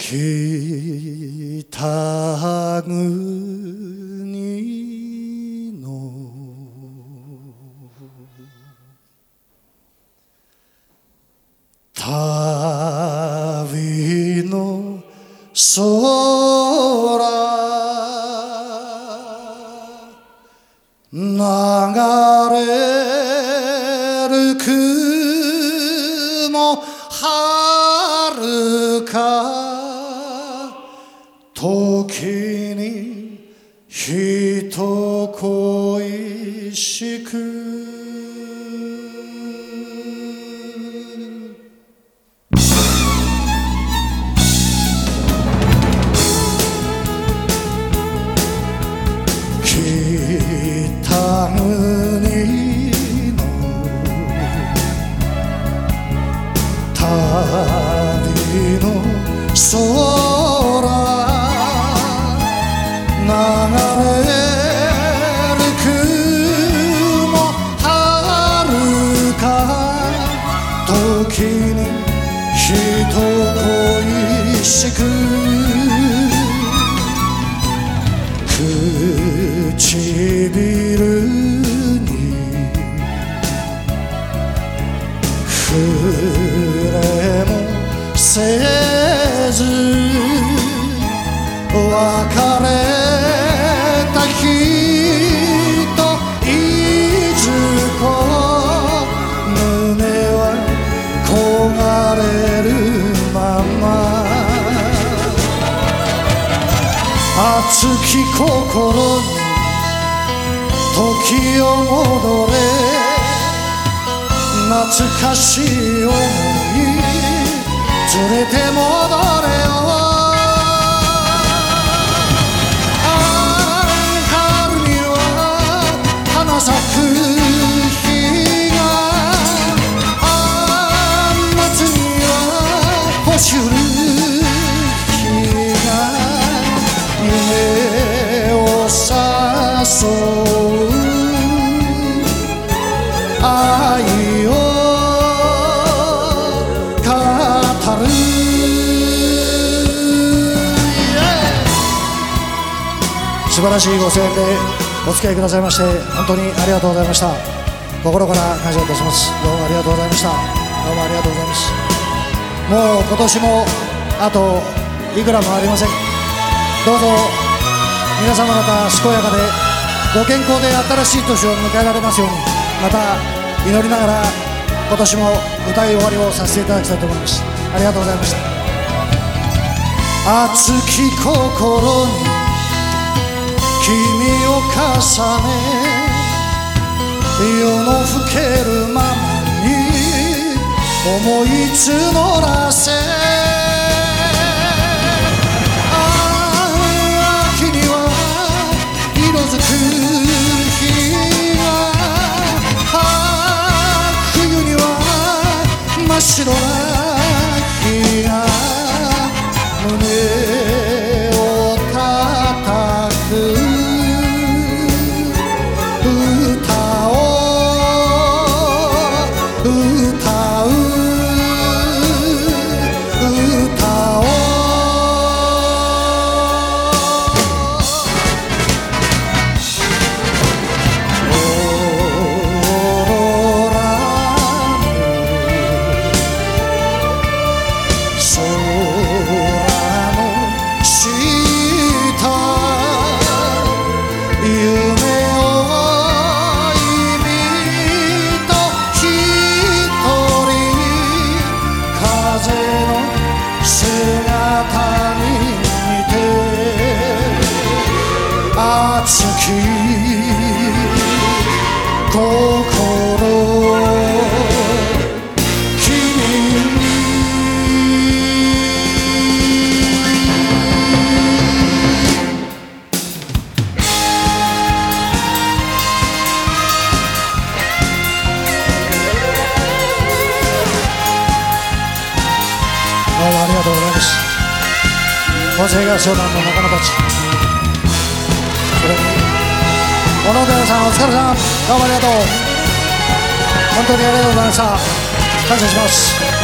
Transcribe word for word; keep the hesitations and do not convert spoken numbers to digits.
北国の旅の空流れる雲はるか時に人恋しく北国の旅の空流れる雲はるか時に人恋しく唇に触れもせず別れた日といずこ胸は焦がれるまま熱き心に時を戻れ懐かしい想い連れて戻れよ咲く日があ夏には星降る日が夢を誘う愛を語る素晴らしいご声援でお付き合いくださいまして本当にありがとうございました。心から感謝いたします。どうもありがとうございました。どうもありがとうございます。もう今年もあといくらもありません。どうぞ皆様方健やかでご健康で新しい年を迎えられますようにまた祈りながら今年も歌い終わりをさせていただきたいと思います。ありがとうございました。熱き心に君を重ね夜の更けるままに思い募らせ秋には色づく日が冬には真っ白な日が胸を叩く熱き心君にどうもありがとうございます。法政合唱団の仲間たちそれに小野寺さんお疲れさんどうもありがとう本当にありがとうございました。感謝します。